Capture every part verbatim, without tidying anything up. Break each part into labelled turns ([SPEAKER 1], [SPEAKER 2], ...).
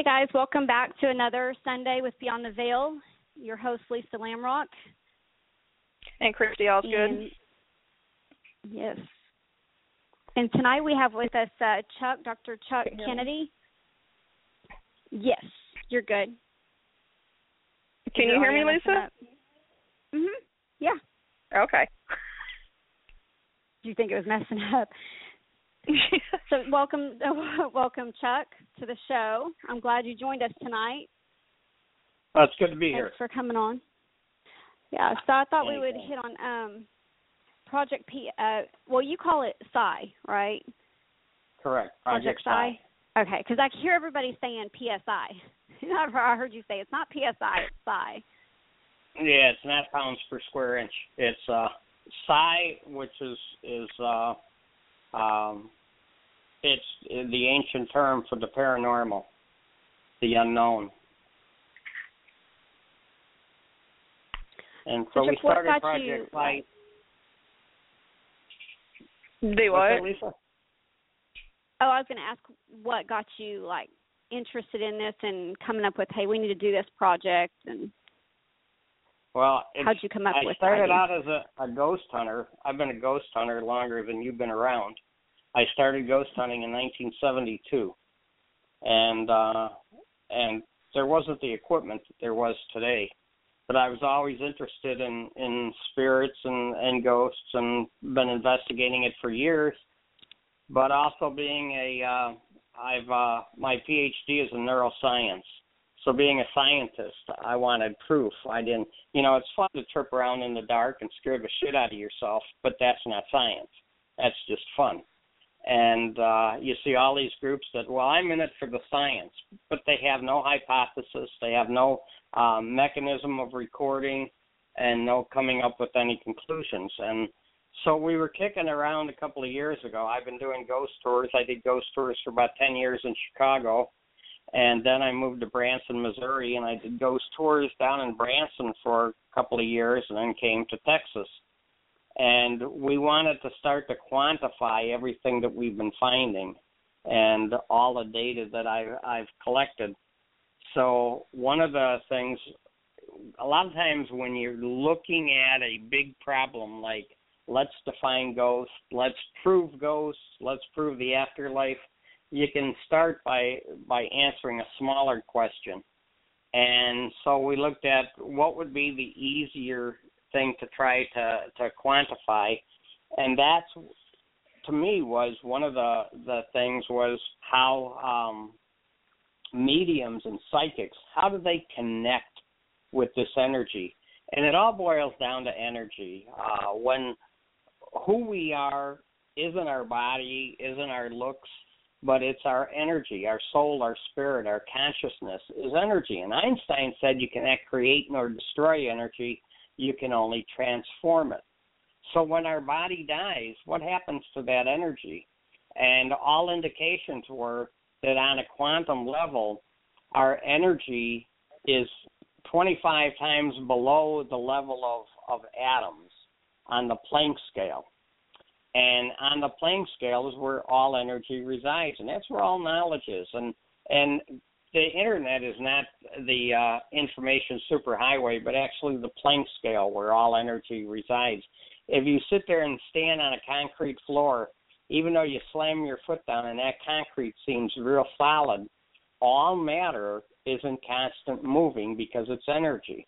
[SPEAKER 1] guys, welcome back to another Sunday with Beyond the Veil. Your host, Lisa Lamrock.
[SPEAKER 2] And Christy Osgood.
[SPEAKER 1] And, yes. And tonight we have with us uh, Chuck, Doctor Chuck Kennedy. Yes, you're good.
[SPEAKER 2] Can you hear me, Lisa?
[SPEAKER 1] Mm-hmm. Yeah.
[SPEAKER 2] Okay.
[SPEAKER 1] Do you think it was messing up? So welcome, uh, welcome, Chuck, to the show. I'm glad you joined us tonight.
[SPEAKER 3] Oh, it's good to be
[SPEAKER 1] Thanks
[SPEAKER 3] here.
[SPEAKER 1] Thanks for coming on. Yeah, so I thought
[SPEAKER 3] Thank
[SPEAKER 1] we would
[SPEAKER 3] you.
[SPEAKER 1] hit on um, Project P. Uh, well, you call it Psi, right?
[SPEAKER 3] Correct.
[SPEAKER 1] Project, Project Psi. Psi. Okay, because I hear everybody saying P S I. I heard you say it's not P S I, it's Psi.
[SPEAKER 3] Yeah, it's not pounds per square inch. It's uh, Psi, which is is uh, um, it's the ancient term for the paranormal, the unknown. And so, so we started Project Psi.
[SPEAKER 2] Do what?
[SPEAKER 3] Lisa?
[SPEAKER 1] Oh, I was going to ask what got you like interested in this and coming up with, hey, we need to do this project, and
[SPEAKER 3] well,
[SPEAKER 1] how'd you come up
[SPEAKER 3] I
[SPEAKER 1] with it?
[SPEAKER 3] I started out as a, a ghost hunter. I've been a ghost hunter longer than you've been around. I started ghost hunting in nineteen seventy-two, and uh, and there wasn't the equipment that there was today. But I was always interested in, in spirits and, and ghosts, and been investigating it for years. But also being a, uh, I've uh, my P H D is in neuroscience. So being a scientist, I wanted proof. I didn't, you know, it's fun to trip around in the dark and scare the shit out of yourself, but that's not science. That's just fun. And uh, you see all these groups that, well, I'm in it for the science, but they have no hypothesis, they have no um, mechanism of recording, and no coming up with any conclusions. And so we were kicking around a couple of years ago. I've been doing ghost tours. I did ghost tours for about ten years in Chicago, and then I moved to Branson, Missouri, and I did ghost tours down in Branson for a couple of years, and then came to Texas. And we wanted to start to quantify everything that we've been finding and all the data that I, I've collected. So one of the things, a lot of times when you're looking at a big problem like let's define ghosts, let's prove ghosts, let's prove the afterlife, you can start by, by answering a smaller question. And so we looked at what would be the easier thing to try to, to quantify, and that's, to me, was one of the, the things was how um, mediums and psychics, how do they connect with this energy? And it all boils down to energy. Uh, when who we are isn't our body, isn't our looks, but it's our energy, our soul, our spirit, our consciousness is energy. And Einstein said you cannot create nor destroy energy, you can only transform it. So when our body dies, what happens to that energy? And all indications were that on a quantum level, our energy is twenty-five times below the level of, of atoms on the Planck scale. And on the Planck scale is where all energy resides, and that's where all knowledge is. And and the Internet is not the uh, information superhighway, but actually the Planck scale where all energy resides. If you sit there and stand on a concrete floor, even though you slam your foot down and that concrete seems real solid, all matter isn't constant moving because it's energy.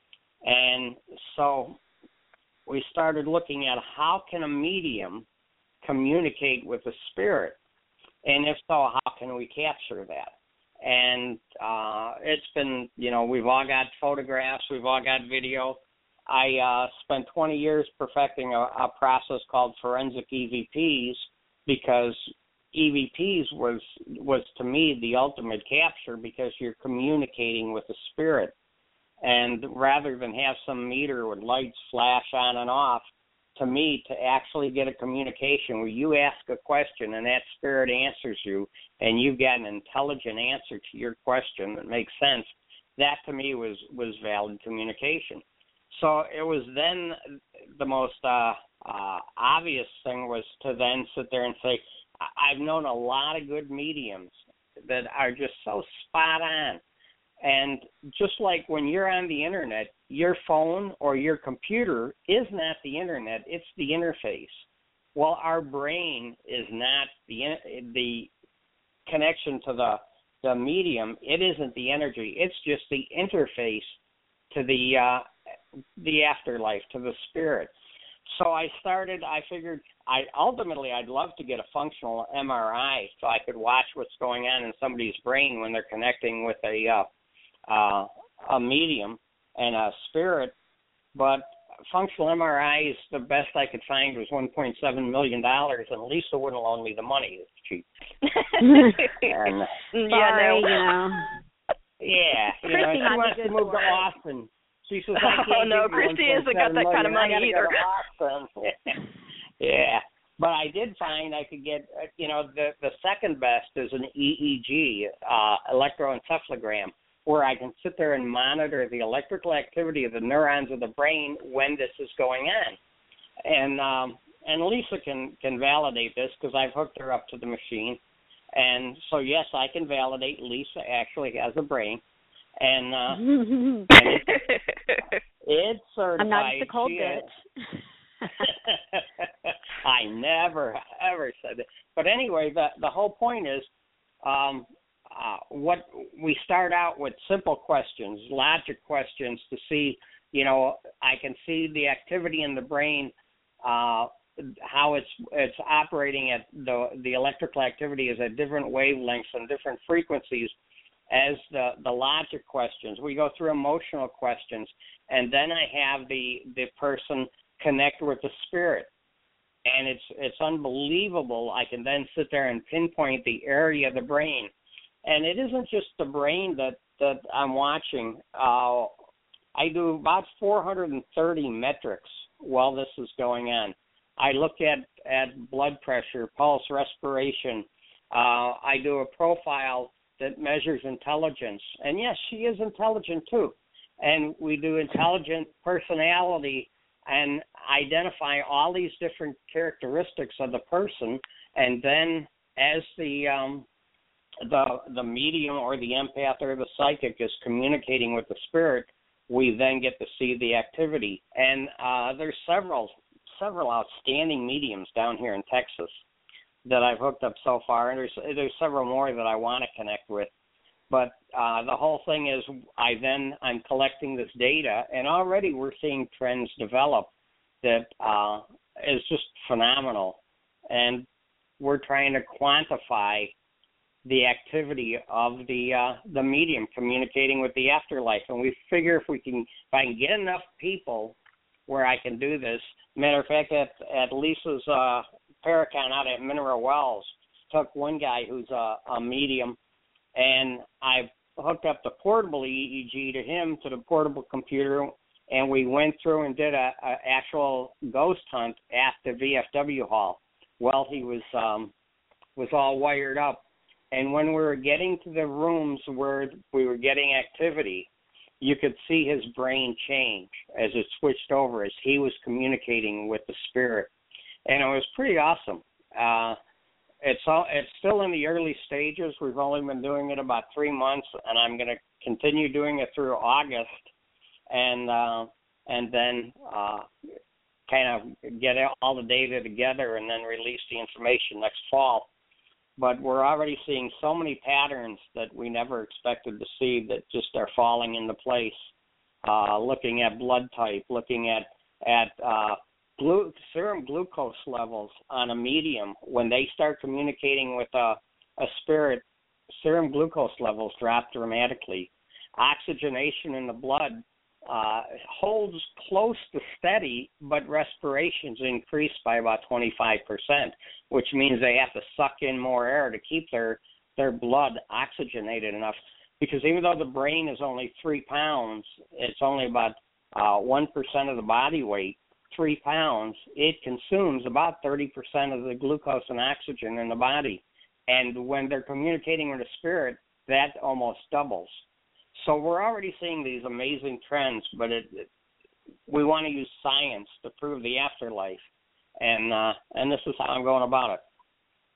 [SPEAKER 3] And so we started looking at how can a medium communicate with a spirit, and if so, how can we capture that? And uh, it's been, you know, we've all got photographs, we've all got video. I uh, spent twenty years perfecting a, a process called forensic E V Ps because E V Ps was, was to me the ultimate capture because you're communicating with the spirit. And rather than have some meter with lights flash on and off, to me, to actually get a communication where you ask a question and that spirit answers you and you've got an intelligent answer to your question that makes sense, that to me was, was valid communication. So it was then the most uh, uh, obvious thing was to then sit there and say, I've known a lot of good mediums that are just so spot on. And just like when you're on the internet, your phone or your computer is not the internet, it's the interface. Well, our brain is not the the connection to the the medium. It isn't the energy. It's just the interface to the uh, the afterlife, to the spirit. So I started, I figured, I ultimately I'd love to get a functional M R I so I could watch what's going on in somebody's brain when they're connecting with a uh, uh, a medium and a spirit. But functional M R Is, the best I could find was one point seven million dollars, and Lisa wouldn't loan me the money. It's cheap. and,
[SPEAKER 1] yeah, no. You know.
[SPEAKER 3] Yeah, you know, she wants to move to Austin. She says, I can't
[SPEAKER 2] oh, no,
[SPEAKER 3] give you
[SPEAKER 2] Christy hasn't got that kind of money either.
[SPEAKER 3] Yeah, but I did find I could get, you know, the, the second best is an E E G, uh, electroencephalogram, where I can sit there and monitor the electrical activity of the neurons of the brain when this is going on. And um, and Lisa can, can validate this because I've hooked her up to the machine. And so, yes, I can validate Lisa actually has a brain. And, uh, and it, it's certified.
[SPEAKER 1] I'm not just a cold bitch.
[SPEAKER 3] I never, ever said it. But anyway, the, the whole point is um, uh, what we start out with simple questions, logic questions to see, you know, I can see the activity in the brain, uh, how it's it's operating at the the electrical activity is at different wavelengths and different frequencies as the, the logic questions. We go through emotional questions, and then I have the, the person connect with the spirit. And it's it's unbelievable. I can then sit there and pinpoint the area of the brain. And it isn't just the brain that, that I'm watching. Uh, I do about four hundred thirty metrics while this is going on. I look at, at blood pressure, pulse, respiration. Uh, I do a profile that measures intelligence. And yes, she is intelligent too. And we do intelligent personality and identify all these different characteristics of the person. And then as the um, the the medium or the empath or the psychic is communicating with the spirit, we then get to see the activity. And uh, there's several several outstanding mediums down here in Texas that I've hooked up so far, and there's there's several more that I want to connect with. But uh, the whole thing is I then I'm collecting this data, and already we're seeing trends develop that uh, is just phenomenal. And we're trying to quantify the activity of the uh, the medium communicating with the afterlife. And we figure if we can, if I can get enough people where I can do this. Matter of fact, at, at Lisa's uh, Paracon out at Mineral Wells, took one guy who's a, a medium, and I hooked up the portable E E G to him, to the portable computer, and we went through and did a, a actual ghost hunt at the V F W hall. Well, he was um, was all wired up, and when we were getting to the rooms where we were getting activity, you could see his brain change as it switched over, as he was communicating with the spirit. And it was pretty awesome. Uh, it's all, it's still in the early stages. We've only been doing it about three months, and I'm going to continue doing it through August, and uh, and then uh, kind of get all the data together and then release the information next fall. But we're already seeing so many patterns that we never expected to see that just are falling into place. Uh, looking at blood type, looking at at uh, glu- serum glucose levels on a medium. When they start communicating with a, a spirit, serum glucose levels drop dramatically. Oxygenation in the blood uh, holds close to steady, but respirations increase by about twenty-five percent, which means they have to suck in more air to keep their, their blood oxygenated enough. Because even though the brain is only three pounds, it's only about uh, one percent of the body weight, three pounds, it consumes about thirty percent of the glucose and oxygen in the body. And when they're communicating with the spirit, that almost doubles. So we're already seeing these amazing trends, but it, it, we want to use science to prove the afterlife, and uh, and this is how I'm going about it.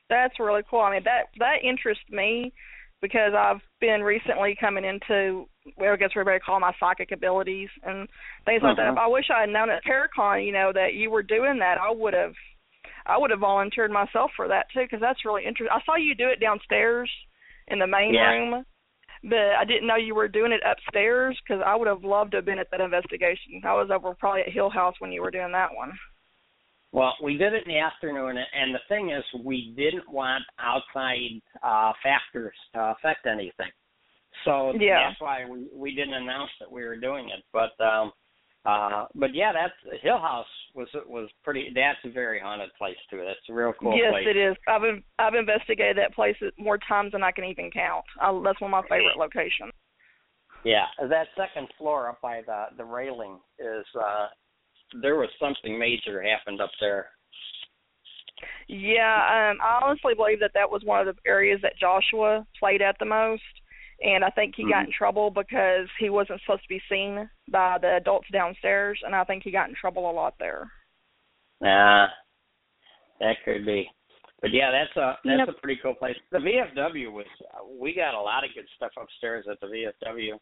[SPEAKER 2] That's really cool. I mean, that that interests me because I've been recently coming into, well, I guess we're going to call my psychic abilities and things like
[SPEAKER 3] uh-huh.
[SPEAKER 2] that. If I wish I had known at Paracon, you know, that you were doing that, I would have, I would have volunteered myself for that too, because that's really interesting. I saw you do it downstairs in the main
[SPEAKER 3] yeah.
[SPEAKER 2] room, but I didn't know you were doing it upstairs because I would have loved to have been at that investigation. I was over probably at Hill House when you were doing that one.
[SPEAKER 3] Well, we did it in the afternoon, and the thing is, we didn't want outside uh, factors to affect anything. So
[SPEAKER 2] yeah.
[SPEAKER 3] that's why we, we didn't announce that we were doing it. But um, uh, but yeah, that's Hill House was was pretty. That's a very haunted place too. That's a real cool
[SPEAKER 2] yes,
[SPEAKER 3] place.
[SPEAKER 2] Yes, it is. I've I've investigated that place more times than I can even count. I, that's one of my favorite locations.
[SPEAKER 3] Yeah, that second floor up by the the railing is. Uh, There was something major happened up there.
[SPEAKER 2] Yeah, um, I honestly believe that that was one of the areas that Joshua played at the most, and I think he mm-hmm. got in trouble because he wasn't supposed to be seen by the adults downstairs, and I think he got in trouble a lot there.
[SPEAKER 3] Nah, that could be. But yeah, that's a that's
[SPEAKER 2] yep.
[SPEAKER 3] a pretty cool place. The V F W was. We got a lot of good stuff upstairs at the V F W.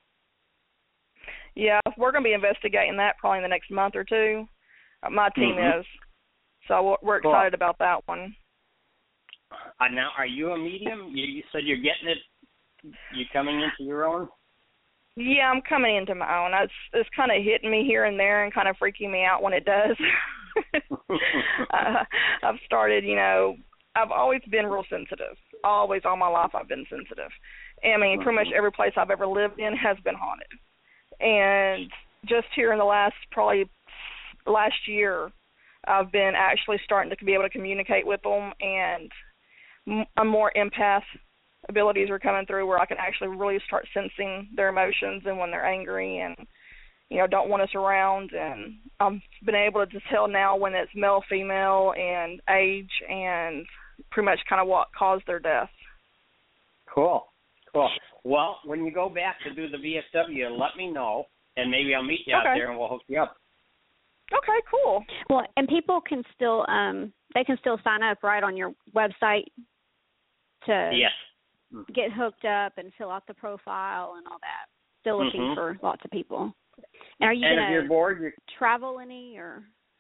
[SPEAKER 2] Yeah, we're going to be investigating that probably in the next month or two. Uh, my team
[SPEAKER 3] mm-hmm.
[SPEAKER 2] is. So we're
[SPEAKER 3] cool.
[SPEAKER 2] excited about that one.
[SPEAKER 3] Uh, now, are you a medium? You, you said you're getting it, you coming into your own?
[SPEAKER 2] Yeah, I'm coming into my own. It's, it's kind of hitting me here and there and kind of freaking me out when it does. uh, I've started, you know, I've always been real sensitive. Always, all my life I've been sensitive. I mean, pretty much every place I've ever lived in has been haunted. And just here in the last probably last year, I've been actually starting to be able to communicate with them, and a more empath abilities are coming through where I can actually really start sensing their emotions and when they're angry and, you know, don't want us around. And I've been able to just tell now when it's male, female, and age, and pretty much kind of what caused their death.
[SPEAKER 3] Cool. Cool. Well, when you go back to do the V F W, let me know, and maybe I'll meet you
[SPEAKER 2] okay.
[SPEAKER 3] out there and we'll hook you up.
[SPEAKER 2] Okay, cool.
[SPEAKER 1] Well, and people can still um they can still sign up right on your website to
[SPEAKER 3] yes.
[SPEAKER 1] get hooked up and fill out the profile and all that. Still looking
[SPEAKER 3] mm-hmm.
[SPEAKER 1] for lots of people. And are you
[SPEAKER 3] and
[SPEAKER 1] going
[SPEAKER 3] if you're bored, you're...
[SPEAKER 1] travel any or?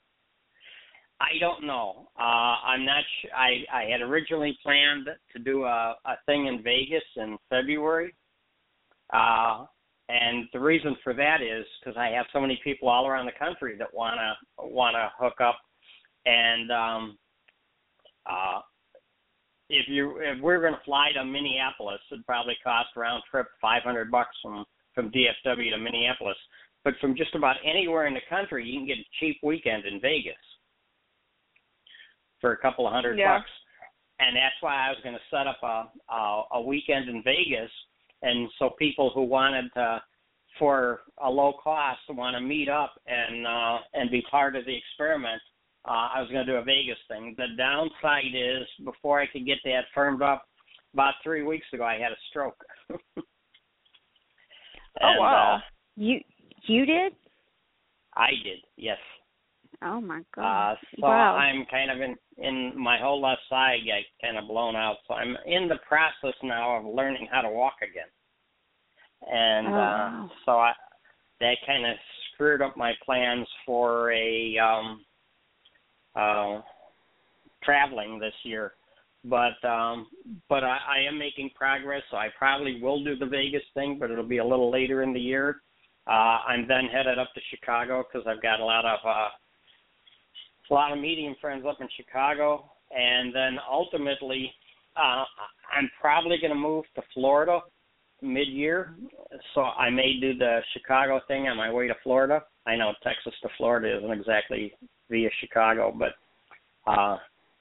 [SPEAKER 3] I don't know. Uh, I'm not sure. I, I had originally planned to do a, a thing in Vegas in February. Uh, and the reason for that is because I have so many people all around the country that want to want to hook up. And um, uh, if you if we're going to fly to Minneapolis, it'd probably cost round trip five hundred bucks from, from D F W to Minneapolis. But from just about anywhere in the country, you can get a cheap weekend in Vegas for a couple of hundred
[SPEAKER 2] yeah.
[SPEAKER 3] bucks. And that's why I was going to set up a, a a weekend in Vegas, and so people who wanted to, for a low cost, want to meet up and uh, and be part of the experiment, uh, I was going to do a Vegas thing. The downside is, before I could get that firmed up, about three weeks ago, I had a stroke.
[SPEAKER 2] oh
[SPEAKER 3] and,
[SPEAKER 2] wow!
[SPEAKER 3] Uh,
[SPEAKER 1] you you did?
[SPEAKER 3] I did, yes.
[SPEAKER 1] Oh my God!
[SPEAKER 3] Uh, so
[SPEAKER 1] wow.
[SPEAKER 3] I'm kind of in, in my whole left side got kind of blown out. So I'm in the process now of learning how to walk again. And
[SPEAKER 1] oh,
[SPEAKER 3] uh,
[SPEAKER 1] wow.
[SPEAKER 3] so I, that kind of screwed up my plans for a um, uh, traveling this year. But um, but I, I am making progress. So I probably will do the Vegas thing, but it'll be a little later in the year. Uh, I'm then headed up to Chicago because I've got a lot of uh, a lot of medium friends up in Chicago, and then ultimately uh, I'm probably going to move to Florida mid-year, so I may do the Chicago thing on my way to Florida. I know Texas to Florida isn't exactly via Chicago, but uh,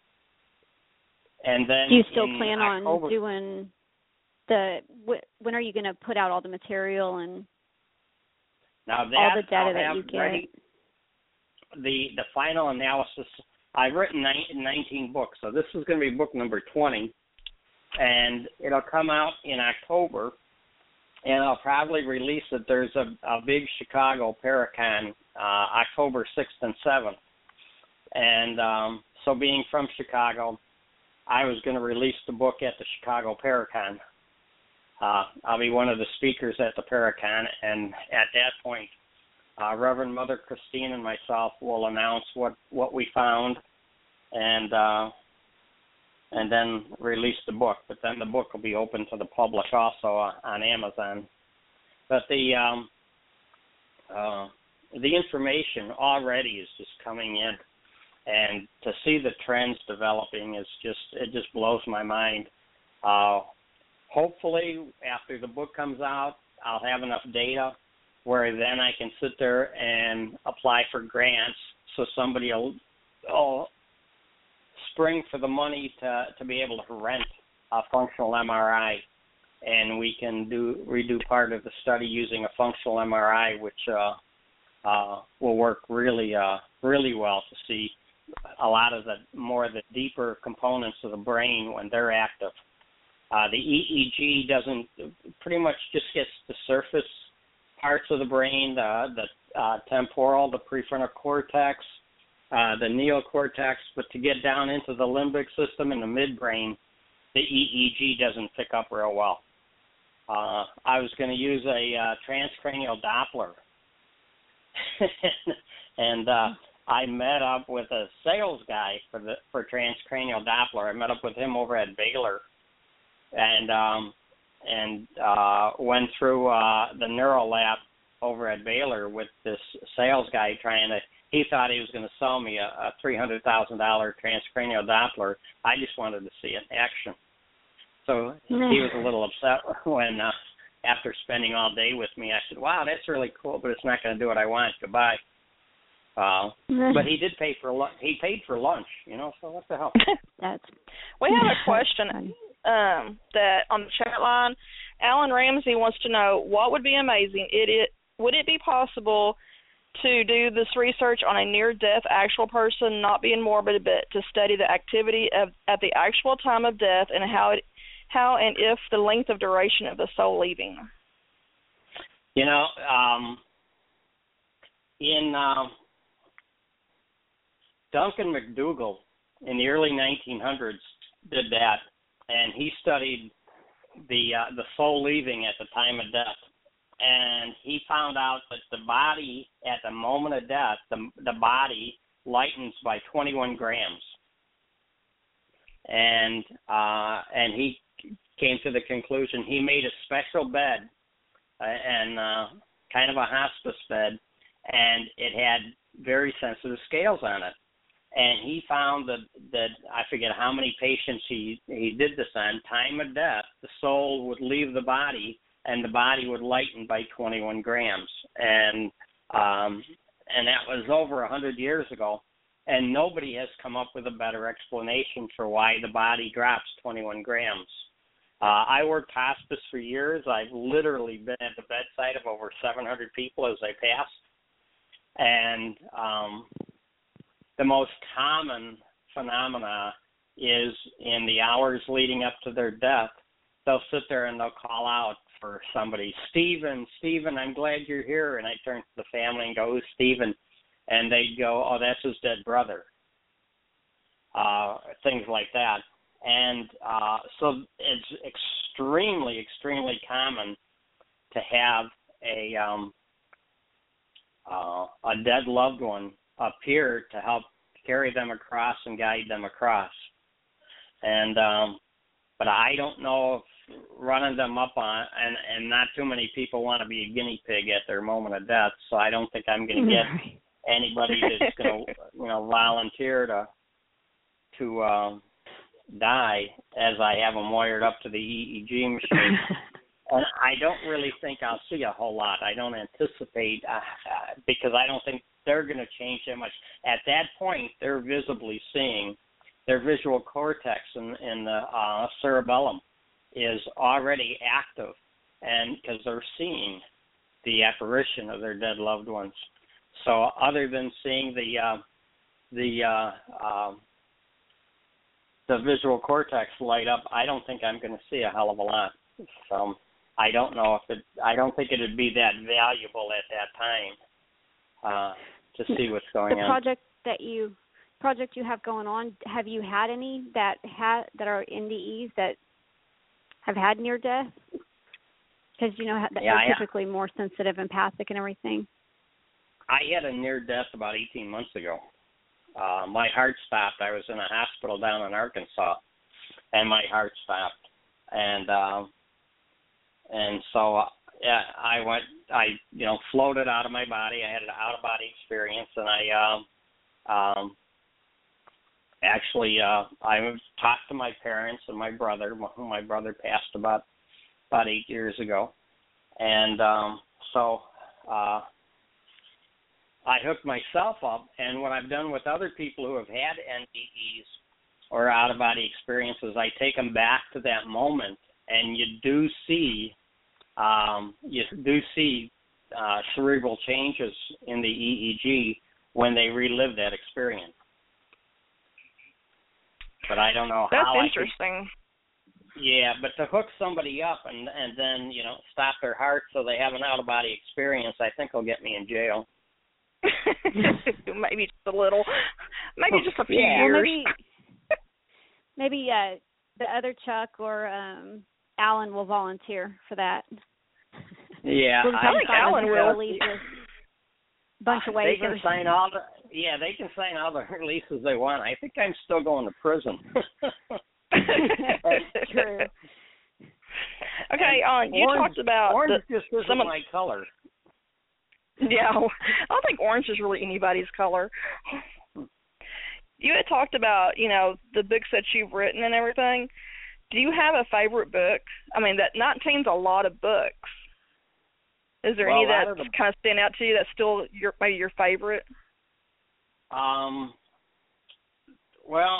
[SPEAKER 3] and then
[SPEAKER 1] do you still
[SPEAKER 3] in
[SPEAKER 1] plan
[SPEAKER 3] October,
[SPEAKER 1] on doing the? When are you going to put out all the material and
[SPEAKER 3] now that
[SPEAKER 1] all the data
[SPEAKER 3] I'll
[SPEAKER 1] that you get?
[SPEAKER 3] Ready, the the final analysis. I've written nineteen books, so this is going to be book number twenty, and it'll come out in October, and I'll probably release it. There's a, a big Chicago Paracon, uh, October sixth and seventh, and um, so being from Chicago, I was going to release the book at the Chicago Paracon. Uh, I'll be one of the speakers at the Paracon, and at that point, uh, Reverend Mother Christine and myself will announce what, what we found, and uh, and then release the book. But then the book will be open to the public also uh, on Amazon. But the um, uh, the information already is just coming in, and to see the trends developing is just it just blows my mind. Uh, hopefully, after the book comes out, I'll have enough data where then I can sit there and apply for grants, so somebody will oh, spring for the money to to be able to rent a functional M R I, and we can do redo part of the study using a functional M R I, which uh, uh, will work really uh, really well to see a lot of the more of the deeper components of the brain when they're active. Uh, the E E G doesn't pretty much just gets the surface parts of the brain, the, the uh, temporal, the prefrontal cortex, uh, the neocortex, but to get down into the limbic system and the midbrain, the E E G doesn't pick up real well. Uh, I was going to use a uh, transcranial Doppler, and uh, I met up with a sales guy for the for transcranial Doppler. I met up with him over at Baylor, and um, and uh, went through uh, the neuro lab over at Baylor with this sales guy trying to. He thought he was going to sell me a, a three hundred thousand dollars transcranial Doppler. I just wanted to see it in action. So he was a little upset when, uh, after spending all day with me, I said, "Wow, that's really cool, but it's not going to do what I want. Goodbye." Uh, but he did pay for lu- he paid for lunch, you know. So what the hell?
[SPEAKER 1] That's
[SPEAKER 2] we have a question um, that on the chat line. Alan Ramsey wants to know what would be amazing. It, it would it be possible to do this research on a near-death actual person, not being morbid, but to study the activity of at the actual time of death and how it, how and if the length of duration of the soul leaving?
[SPEAKER 3] You know, um, in uh, Duncan McDougall in the early nineteen hundreds did that, and he studied the uh, the soul leaving at the time of death. And he found out that the body, at the moment of death, the, the body lightens by twenty-one grams. And uh, and he came to the conclusion, he made a special bed, uh, and uh, kind of a hospice bed, and it had very sensitive scales on it. And he found that, that I forget how many patients he, he did this on, time of death, the soul would leave the body, and the body would lighten by twenty-one grams. And um, and that was over one hundred years ago. And nobody has come up with a better explanation for why the body drops twenty-one grams. Uh, I worked hospice for years. I've literally been at the bedside of over seven hundred people as they passed. And um, the most common phenomena is in the hours leading up to their death, they'll sit there and they'll call out for somebody, Stephen, Stephen, I'm glad you're here. And I turn to the family and go, who's Stephen? And they'd go, oh, that's his dead brother. Uh, things like that. And uh, so it's extremely, extremely common to have a um, uh, a dead loved one appear to help carry them across and guide them across. And um, but I don't know if running them up on, and, and not too many people want to be a guinea pig at their moment of death, so I don't think I'm going to get anybody that's going to, you know, volunteer to to um, die as I have them wired up to the E E G machine. And I don't really think I'll see a whole lot. I don't anticipate, uh, uh, because I don't think they're going to change that much. At that point, they're visibly seeing their visual cortex in, in the uh, cerebellum is already active, and because they're seeing the apparition of their dead loved ones. So other than seeing the uh, the uh, uh, the visual cortex light up, I don't think I'm going to see a hell of a lot. So I don't know if it. I don't think it would be that valuable at that time uh, to see what's going
[SPEAKER 1] the
[SPEAKER 3] on.
[SPEAKER 1] project that you project you have going on, have you had any that ha- that are N D Es that have had near death? Because you know that
[SPEAKER 3] yeah,
[SPEAKER 1] they're
[SPEAKER 3] yeah.
[SPEAKER 1] typically more sensitive, empathic, and everything.
[SPEAKER 3] I had a near death about eighteen months ago. Uh, my heart stopped. I was in a hospital down in Arkansas, and my heart stopped. And um, and so uh, yeah, I went. I you know floated out of my body. I had an out of body experience, and I um, um, actually uh, I talked to my parents and my brother. My brother passed about about eight years ago, and um, so. Uh, I hooked myself up, and what I've done with other people who have had N D Es or out-of-body experiences, I take them back to that moment, and you do see, um, you do see uh, cerebral changes in the E E G when they relive that experience. But I don't know
[SPEAKER 2] That's
[SPEAKER 3] how.
[SPEAKER 2] That's interesting.
[SPEAKER 3] I could, yeah, but to hook somebody up and and then you know stop their heart so they have an out-of-body experience, I think will get me in jail.
[SPEAKER 2] Maybe just a little, maybe just a few
[SPEAKER 3] yeah.
[SPEAKER 2] years.
[SPEAKER 1] Well, maybe maybe uh, the other Chuck or um, Alan will volunteer for that.
[SPEAKER 3] Yeah,
[SPEAKER 1] we'll
[SPEAKER 3] I
[SPEAKER 2] think Alan will.
[SPEAKER 1] Release a bunch of waivers.
[SPEAKER 3] They can sign all the yeah, they can sign all the releases they want. I think I'm still going to prison.
[SPEAKER 1] That's true.
[SPEAKER 2] Okay, uh, you
[SPEAKER 3] orange,
[SPEAKER 2] talked about
[SPEAKER 3] orange
[SPEAKER 2] the,
[SPEAKER 3] just isn't
[SPEAKER 2] some of,
[SPEAKER 3] my color.
[SPEAKER 2] Yeah, I don't think orange is really anybody's color. You had talked about, you know, the books that you've written and everything. Do you have a favorite book? I mean, that not contains a lot of books. Is there
[SPEAKER 3] well,
[SPEAKER 2] any that
[SPEAKER 3] the,
[SPEAKER 2] kind of stand out to you that's still your maybe your favorite?
[SPEAKER 3] Um. Well,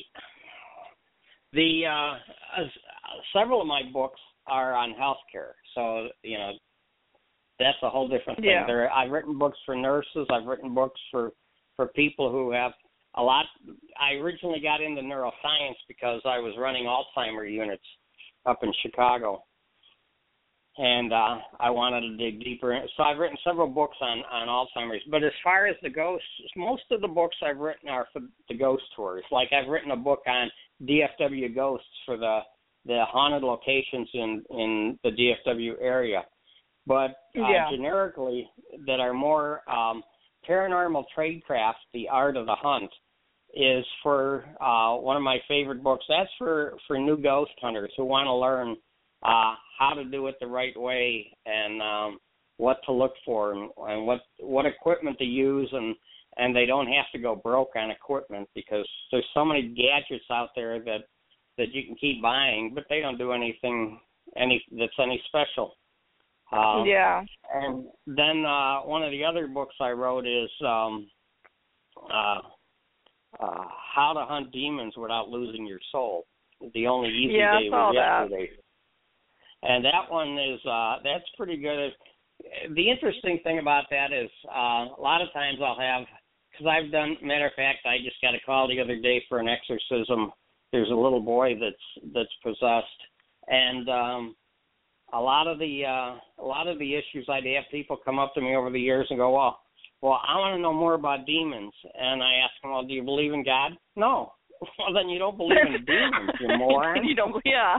[SPEAKER 3] the uh, uh, several of my books are on healthcare, so you know. That's a whole different thing.
[SPEAKER 2] Yeah.
[SPEAKER 3] There, I've written books for nurses. I've written books for, for people who have a lot. I originally got into neuroscience because I was running Alzheimer units up in Chicago, and uh, I wanted to dig deeper in. So I've written several books on, on Alzheimer's. But as far as the ghosts, most of the books I've written are for the ghost tours. Like I've written a book on D F W ghosts for the, the haunted locations in, in the D F W area. But uh,
[SPEAKER 2] yeah.
[SPEAKER 3] generically, that are more um, paranormal tradecraft, the art of the hunt, is for uh, one of my favorite books. That's for, for new ghost hunters who want to learn uh, how to do it the right way and um, what to look for and, and what what equipment to use, and, and they don't have to go broke on equipment because there's so many gadgets out there that, that you can keep buying, but they don't do anything any that's any special. Um,
[SPEAKER 2] yeah.
[SPEAKER 3] And then uh, one of the other books I wrote is um, uh, uh, How to Hunt Demons Without Losing Your Soul. The only easy
[SPEAKER 2] yeah,
[SPEAKER 3] day
[SPEAKER 2] I saw
[SPEAKER 3] was
[SPEAKER 2] that.
[SPEAKER 3] yesterday. And that one is uh, that's pretty good. The interesting thing about that is uh, a lot of times I'll have, because I've done, matter of fact, I just got a call the other day for an exorcism. There's a little boy that's that's possessed, and um, A lot of the uh, a lot of the issues, I'd have people come up to me over the years and go, well, well, I want to know more about demons. And I ask them, well, do you believe in God? No. Well, then you don't believe in demons, you moron.
[SPEAKER 2] you don't, yeah.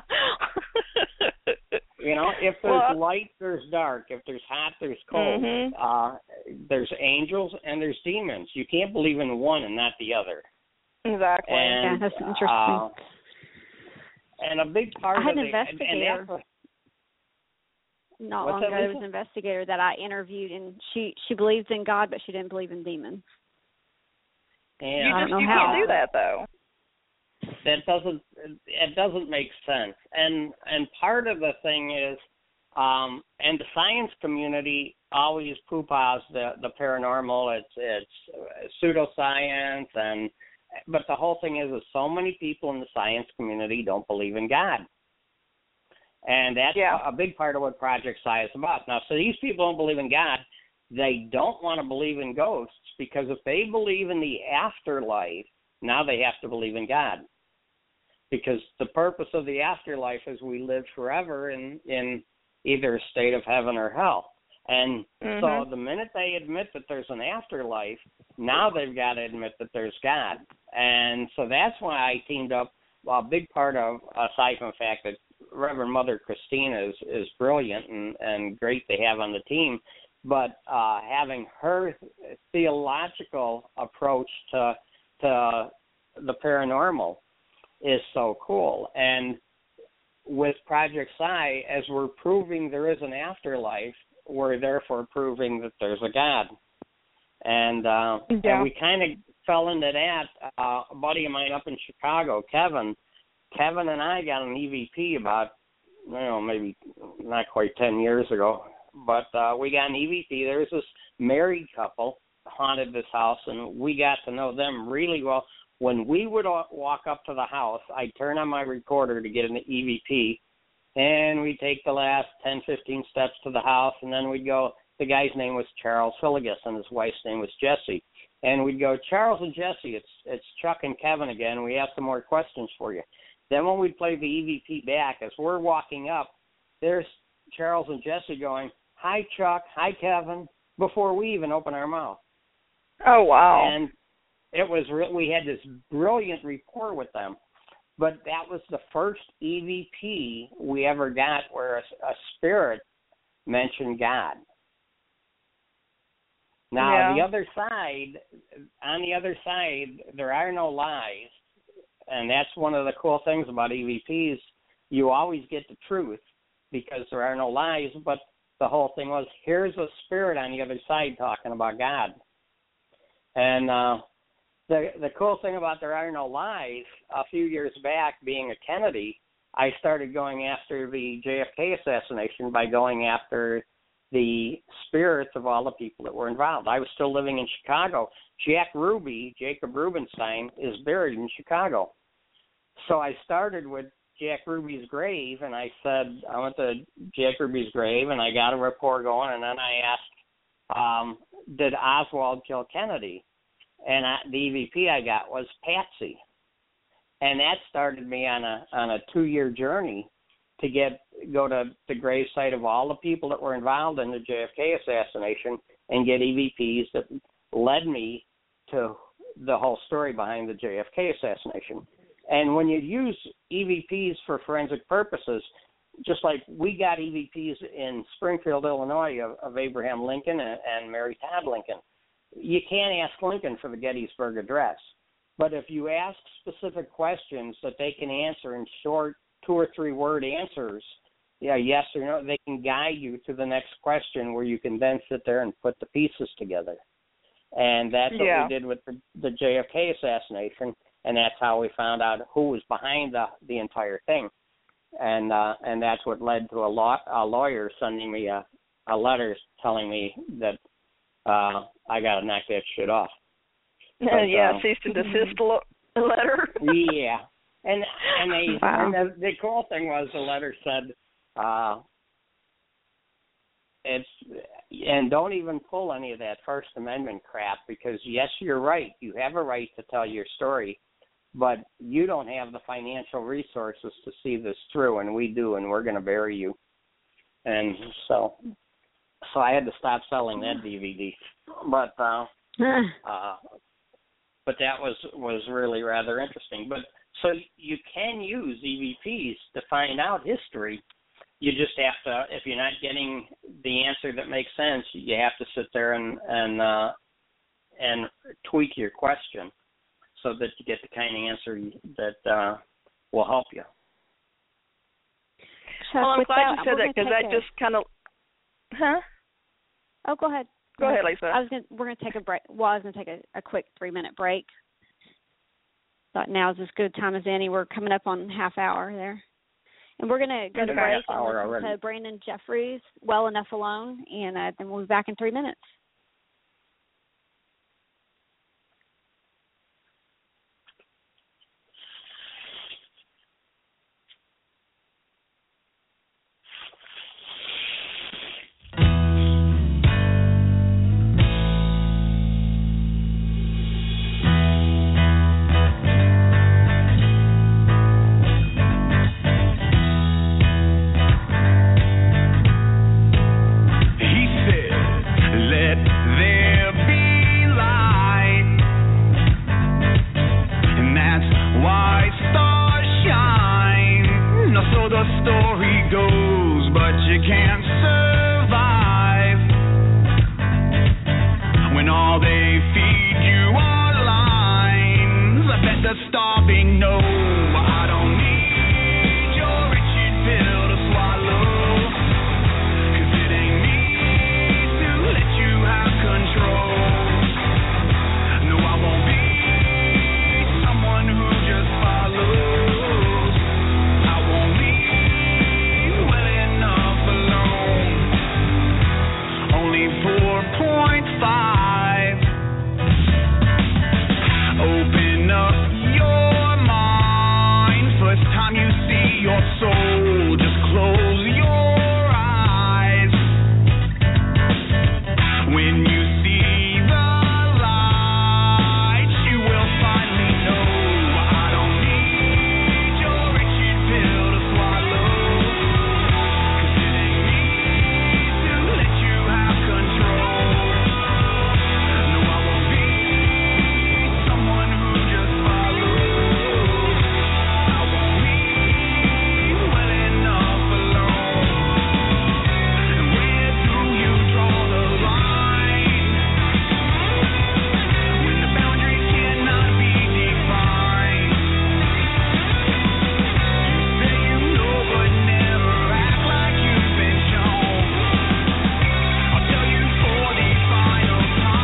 [SPEAKER 3] You know, if there's
[SPEAKER 2] well,
[SPEAKER 3] light, there's dark. If there's hot, there's cold.
[SPEAKER 2] Mm-hmm.
[SPEAKER 3] Uh, there's angels and there's demons. You can't believe in one and not the other.
[SPEAKER 2] Exactly.
[SPEAKER 3] And,
[SPEAKER 1] yeah, that's interesting.
[SPEAKER 3] Uh, and a big part
[SPEAKER 1] I had
[SPEAKER 3] of
[SPEAKER 1] an
[SPEAKER 3] the
[SPEAKER 1] investigator.
[SPEAKER 3] and that's
[SPEAKER 1] Not
[SPEAKER 3] What's
[SPEAKER 1] long
[SPEAKER 3] that,
[SPEAKER 1] ago, there
[SPEAKER 3] Lisa?
[SPEAKER 1] was an investigator that I interviewed, and she she believed in God, but she didn't believe in demons.
[SPEAKER 3] Yeah,
[SPEAKER 2] you
[SPEAKER 1] I
[SPEAKER 2] just
[SPEAKER 1] don't know
[SPEAKER 2] you
[SPEAKER 1] how.
[SPEAKER 2] can't do that though.
[SPEAKER 3] That doesn't it doesn't make sense. And and part of the thing is, um, and the science community always poo-pahs the the paranormal. It's it's pseudoscience, and but the whole thing is, is so many people in the science community don't believe in God. And that's
[SPEAKER 2] yeah.
[SPEAKER 3] a big part of what Project Psi is about. Now, so these people don't believe in God. They don't want to believe in ghosts because if they believe in the afterlife, now they have to believe in God. Because the purpose of the afterlife is we live forever in, in either a state of heaven or hell. And
[SPEAKER 2] mm-hmm.
[SPEAKER 3] so the minute they admit that there's an afterlife, now they've got to admit that there's God. And so that's why I teamed up. Well, a big part of, aside from the fact that Reverend Mother Christina is, is brilliant and, and great to have on the team, but uh, having her theological approach to to the paranormal is so cool. And with Project Psi, as we're proving there is an afterlife, we're therefore proving that there's a God. And, uh,
[SPEAKER 2] yeah.
[SPEAKER 3] and we kind of fell into that. Uh, a buddy of mine up in Chicago, Kevin, Kevin and I got an E V P about, I don't know, maybe not quite ten years ago, but uh, we got an E V P. There was this married couple haunted this house, and we got to know them really well. When we would walk up to the house, I'd turn on my recorder to get an E V P, and we'd take the last ten, fifteen steps to the house, and then we'd go, the guy's name was Charles Hilligus, and his wife's name was Jessie. And we'd go, Charles and Jessie, it's it's Chuck and Kevin again. We have some more questions for you. Then when we'd play the E V P back, as we're walking up, there's Charles and Jessie going, hi, Chuck, hi, Kevin, before we even open our mouth.
[SPEAKER 2] Oh, wow.
[SPEAKER 3] And it was re- we had this brilliant rapport with them. But that was the first E V P we ever got where a, a spirit mentioned God. Now,
[SPEAKER 2] yeah.
[SPEAKER 3] the other side, on the other side, there are no lies. And that's one of the cool things about E V Ps. You always get the truth because there are no lies. But the whole thing was, here's a spirit on the other side talking about God. And uh, the the cool thing about there are no lies, a few years back, being a Kennedy, I started going after the J F K assassination by going after the spirits of all the people that were involved. I was still living in Chicago. Jack Ruby, Jacob Rubenstein, is buried in Chicago. So I started with Jack Ruby's grave, and I said, I went to Jack Ruby's grave, and I got a rapport going, and then I asked, um, did Oswald kill Kennedy? And I, the E V P I got was Patsy. And that started me on a on a two-year journey to get go to the gravesite of all the people that were involved in the J F K assassination and get E V Ps that led me to the whole story behind the J F K assassination. And when you use E V Ps for forensic purposes, just like we got E V Ps in Springfield, Illinois, of, of Abraham Lincoln and, and Mary Todd Lincoln, you can't ask Lincoln for the Gettysburg Address. But if you ask specific questions that they can answer in short two or three word answers, yeah, yes or no, they can guide you to the next question where you can then sit there and put the pieces together. And that's what
[SPEAKER 2] yeah.
[SPEAKER 3] we did with the, the J F K assassination, and that's how we found out who was behind the, the entire thing. And uh, and that's what led to a, law, a lawyer sending me a, a letter telling me that uh, I got to knock that shit off.
[SPEAKER 2] Uh, yeah,
[SPEAKER 3] um,
[SPEAKER 2] cease and desist letter.
[SPEAKER 3] yeah. And and, they,
[SPEAKER 2] wow.
[SPEAKER 3] and the, the cool thing was the letter said, uh, it's and don't even pull any of that First Amendment crap because, yes, you're right. You have a right to tell your story, but you don't have the financial resources to see this through, and we do, and we're going to bury you. And so so I had to stop selling that D V D. But uh, uh, but that was, was really rather interesting. But so you can use E V Ps to find out history. You just have to, if you're not getting the answer that makes sense, you have to sit there and and uh, and tweak your question so that you get the kind of answer that uh, will help you.
[SPEAKER 2] Well, I'm glad you said that because that just kind of, huh?
[SPEAKER 1] Oh, go ahead.
[SPEAKER 2] Go ahead, Lisa.
[SPEAKER 1] I was gonna, we're going to take a break. Well, I was going to take a, a quick three-minute break. Thought now is as good time as any. We're coming up on half hour there. And we're going to go to break and listen already. to Brandon Jeffries, Well Enough Alone, and uh, then we'll be back in three minutes.
[SPEAKER 4] Let when all they feed you are lines. I bet the starving know I don't need your Richard pill to swallow, 'cause it ain't me to let you have control. No, I won't be someone who just follows. I won't leave well enough alone. Only four point five. Open up your mind. First time you see your soul, just close your eyes. When you see the light, you will finally know I don't need your Richard pill to swallow, 'cause it ain't me to let you have control. No, I won't be someone who just follows. I won't leave well enough alone. And where do you draw the line when the boundary cannot be defined? You say you know but never act like you've been shown. I'll tell you for the final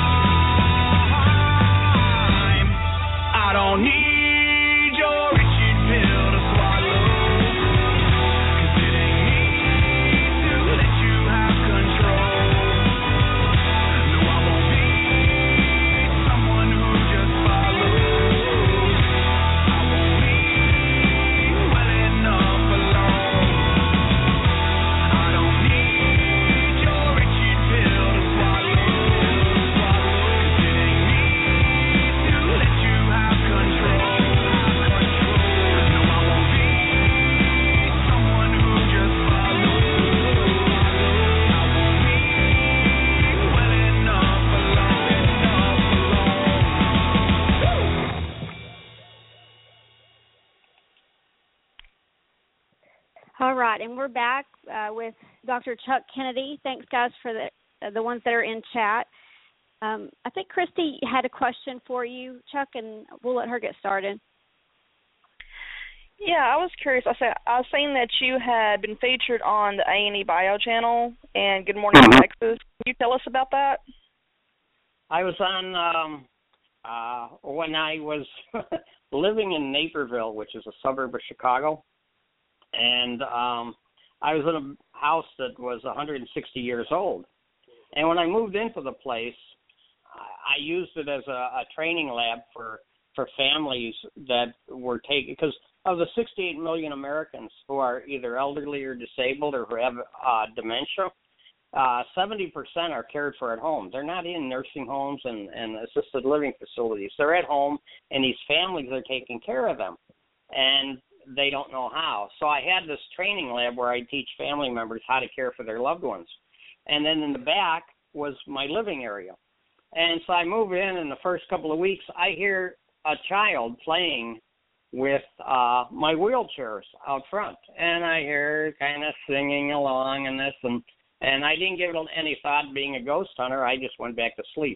[SPEAKER 4] time, I don't need your Richard pill to swallow, 'cause it ain't me to let you have control. No, I won't be someone who just follows. I won't leave well enough alone. I don't need your Richard pill to swallow, 'cause it ain't me to let you have control. No, I won't be someone who just follows. I won't leave well enough alone, enough alone.
[SPEAKER 1] All right, and we're back uh, with Doctor Chuck Kennedy. Thanks, guys, for the uh, the ones that are in chat. Um, I think Christy had a question for you, Chuck, and we'll let her get started.
[SPEAKER 2] Yeah, I was curious. I said I was saying that you had been featured on the A and E Bio channel and Good Morning Texas. Can you tell us about that?
[SPEAKER 3] I was on um, uh, when I was living in Naperville, which is a suburb of Chicago, and um, I was in a house that was one hundred sixty years old. And when I moved into the place, I I used it as a, a training lab for, for families that were taking, because of the sixty-eight million Americans who are either elderly or disabled or who have uh, dementia, uh, seventy percent are cared for at home. They're not in nursing homes and, and assisted living facilities. They're at home, and these families are taking care of them, and they don't know how. So I had this training lab where I teach family members how to care for their loved ones. And then in the back was my living area. And so I move in, and the first couple of weeks, I hear a child playing with uh, my wheelchairs out front. And I hear her kind of singing along and this, and, and I didn't give it any thought being a ghost hunter. I just went back to sleep.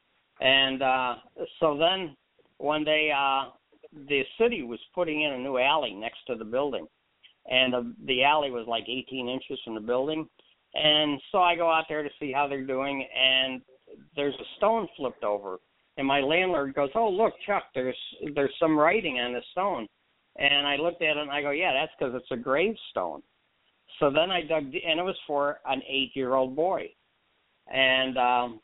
[SPEAKER 3] And uh, so then one day uh, the city was putting in a new alley next to the building. And the, the alley was like eighteen inches from the building. And so I go out there to see how they're doing, and there's a stone flipped over. And my landlord goes, "Oh, look, Chuck, there's there's some writing on the stone." And I looked at it, and I go, "Yeah, that's because it's a gravestone." So then I dug, and it was for an eight-year-old boy. And um,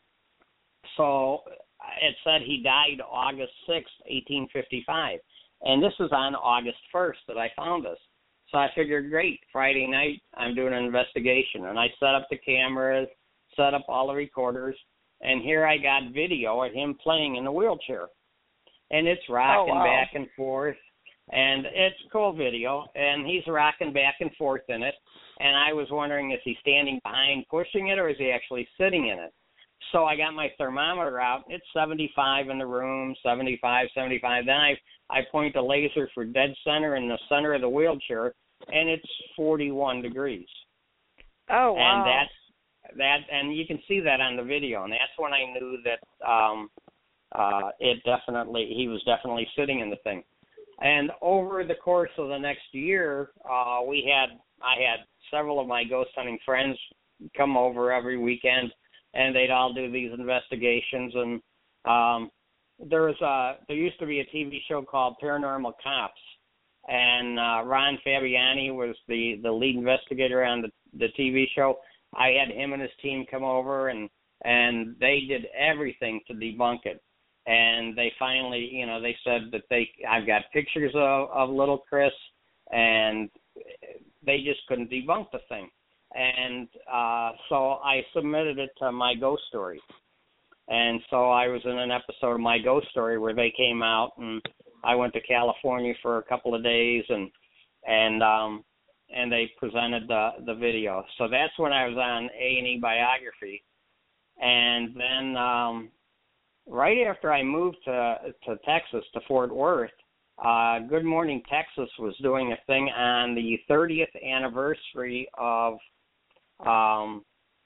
[SPEAKER 3] so it said he died August sixth, eighteen fifty-five. And this is on August first that I found this. So I figured, great, Friday night, I'm doing an investigation. And I set up the cameras, set up all the recorders, and here I got video of him playing in the wheelchair. And it's rocking
[SPEAKER 2] oh, wow.
[SPEAKER 3] back and forth, and it's cool video, and he's rocking back and forth in it. And I was wondering, is he standing behind pushing it, or is he actually sitting in it? So I got my thermometer out. It's seventy-five in the room, seventy-five, seventy-five. Then I, I point the laser for dead center in the center of the wheelchair, and it's forty-one degrees.
[SPEAKER 2] Oh, wow.
[SPEAKER 3] And that's that, and you can see that on the video, and that's when I knew that um, uh, it definitely he was definitely sitting in the thing. And over the course of the next year, uh, we had I had several of my ghost hunting friends come over every weekend, and they'd all do these investigations. And um, there was a there used to be a T V show called Paranormal Cops, and uh, Ron Fabiani was the, the lead investigator on the, the T V show. I had him and his team come over, and and they did everything to debunk it. And they finally, you know, they said that they I've got pictures of, of little Chris, and they just couldn't debunk the thing. And uh, so I submitted it to My Ghost Story. And so I was in an episode of My Ghost Story where they came out, and I went to California for a couple of days, and and um, and they presented the the video. So that's when I was on A and E Biography. And then um, right after I moved to to Texas, to Fort Worth, uh, Good Morning Texas was doing a thing on the thirtieth anniversary of um,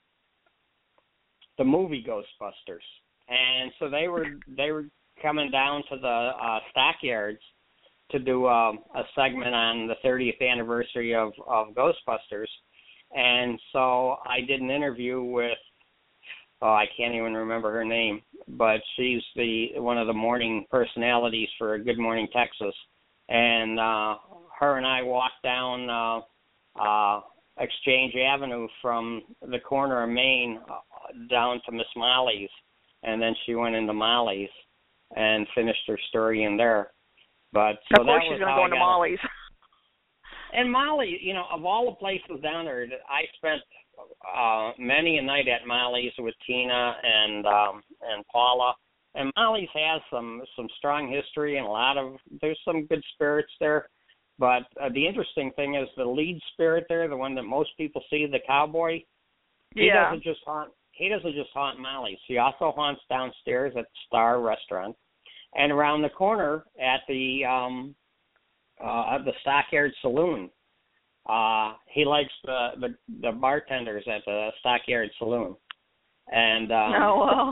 [SPEAKER 3] the movie Ghostbusters, and so they were they were coming down to the uh, stockyards to do uh, a segment on the thirtieth anniversary of, of Ghostbusters, and so I did an interview with, oh, I can't even remember her name, but she's the one of the morning personalities for Good Morning Texas, and uh, her and I walked down uh, uh, Exchange Avenue from the corner of Main down to Miss Molly's, and then she went into Molly's and finished her story in there. But so
[SPEAKER 2] of course
[SPEAKER 3] that was
[SPEAKER 2] she's going
[SPEAKER 3] how
[SPEAKER 2] to go
[SPEAKER 3] I
[SPEAKER 2] into
[SPEAKER 3] got
[SPEAKER 2] Molly's.
[SPEAKER 3] It. And Molly, you know, of all the places down there, I spent uh, many a night at Molly's with Tina and um, and Paula. And Molly's has some some strong history and a lot of there's some good spirits there. But uh, the interesting thing is the lead spirit there, the one that most people see, the cowboy. He
[SPEAKER 2] Yeah.
[SPEAKER 3] doesn't just haunt. He doesn't just haunt Molly's. He also haunts downstairs at the Star Restaurant, and around the corner at the um, uh, at the Stockyard Saloon. Uh, he likes the, the the bartenders at the Stockyard Saloon, and um,
[SPEAKER 2] oh well.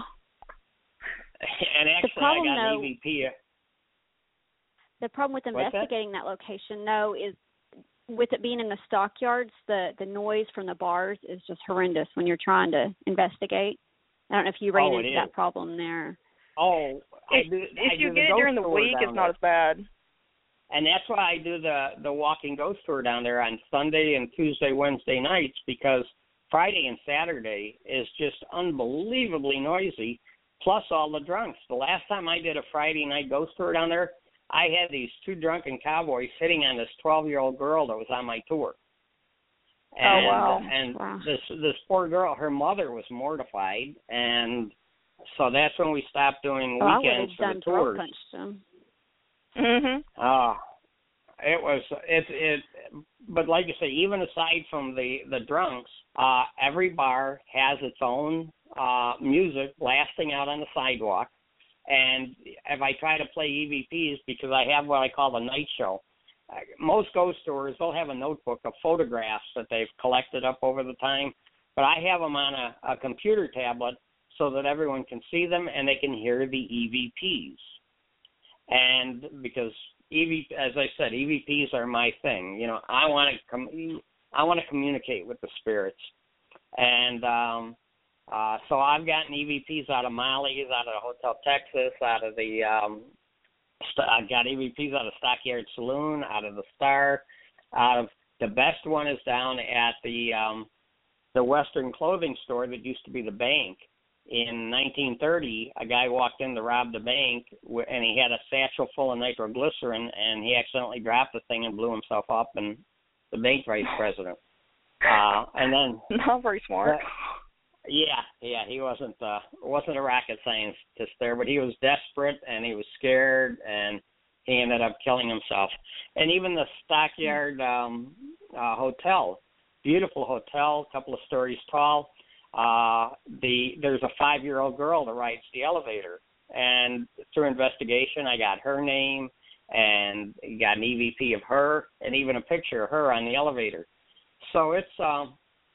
[SPEAKER 3] And actually,
[SPEAKER 1] problem,
[SPEAKER 3] I got
[SPEAKER 1] though,
[SPEAKER 3] an E V P.
[SPEAKER 1] The problem with
[SPEAKER 3] What's
[SPEAKER 1] investigating that? that location, though, is with it being in the stockyards, the, the noise from the bars is just horrendous when you're trying to investigate. I don't know if you ran
[SPEAKER 3] Oh,
[SPEAKER 1] into
[SPEAKER 3] it
[SPEAKER 1] that
[SPEAKER 3] is.
[SPEAKER 1] problem there.
[SPEAKER 3] Oh, I
[SPEAKER 2] If,
[SPEAKER 3] do,
[SPEAKER 2] if
[SPEAKER 3] I
[SPEAKER 2] you
[SPEAKER 3] do
[SPEAKER 2] get
[SPEAKER 3] the
[SPEAKER 2] it during the
[SPEAKER 3] ghost tour
[SPEAKER 2] week,
[SPEAKER 3] down
[SPEAKER 2] it's not
[SPEAKER 3] there.
[SPEAKER 2] as bad.
[SPEAKER 3] And that's why I do the, the walking ghost tour down there on Sunday and Tuesday, Wednesday nights, because Friday and Saturday is just unbelievably noisy, plus all the drunks. The last time I did a Friday night ghost tour down there, I had these two drunken cowboys hitting on this twelve-year-old girl that was on my tour. And,
[SPEAKER 2] oh, wow.
[SPEAKER 3] And
[SPEAKER 1] wow.
[SPEAKER 3] this this poor girl, her mother was mortified, and so that's when we stopped doing
[SPEAKER 1] Oh,
[SPEAKER 3] weekends
[SPEAKER 1] I
[SPEAKER 3] for
[SPEAKER 1] would
[SPEAKER 3] the
[SPEAKER 1] have done
[SPEAKER 3] tours.
[SPEAKER 1] punched them.
[SPEAKER 2] Mhm.
[SPEAKER 3] Ah, uh, it was it it. But like you say, even aside from the the drunks, uh, every bar has its own uh, music blasting out on the sidewalk. And if I try to play E V Ps, because I have what I call the night show, uh, most ghost tours, they'll have a notebook of photographs that they've collected up over the time, but I have them on a, a computer tablet so that everyone can see them and they can hear the E V Ps. And because E V, as I said, E V Ps are my thing. You know, I want to com- I want to communicate with the spirits, and um, Uh, so I've gotten E V Ps out of Molly's, out of Hotel Texas, out of the, um, st- I got E V Ps out of Stockyard Saloon, out of the Star, out of, the best one is down at the, um, the Western clothing store that used to be the bank. In nineteen thirty, a guy walked in to rob the bank, and he had a satchel full of nitroglycerin, and he accidentally dropped the thing and blew himself up, and the bank vice president. Uh, and then...
[SPEAKER 2] Not very smart.
[SPEAKER 3] But, Yeah, yeah, he wasn't uh, wasn't a rocket scientist there, but he was desperate and he was scared, and he ended up killing himself. And even the Stockyard um, uh, Hotel, beautiful hotel, a couple of stories tall. Uh, the there's a five-year-old girl that rides the elevator, and through investigation, I got her name and got an E V P of her, and even a picture of her on the elevator. So it's um.